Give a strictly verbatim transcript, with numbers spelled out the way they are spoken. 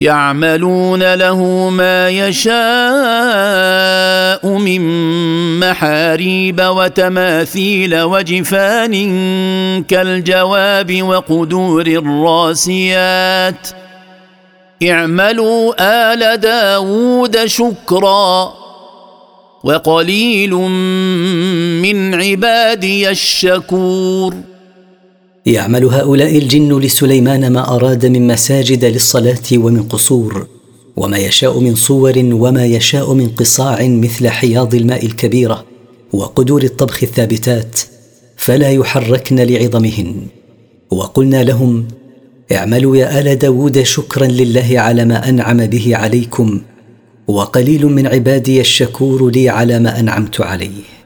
يعملون له ما يشاء من محاريب وتماثيل وجفان كالجواب وقدور الراسيات اعملوا آل داود شكرا وقليل من عبادي الشكور. يعمل هؤلاء الجن لسليمان ما أراد من مساجد للصلاة ومن قصور، وما يشاء من صور، وما يشاء من قصاع مثل حياض الماء الكبيرة وقدور الطبخ الثابتات، فلا يحركن لعظمهن. وقلنا لهم: اعملوا يا آل داود شكرا لله على ما أنعم به عليكم، وقليل من عبادي الشكور لي على ما أنعمت عليه.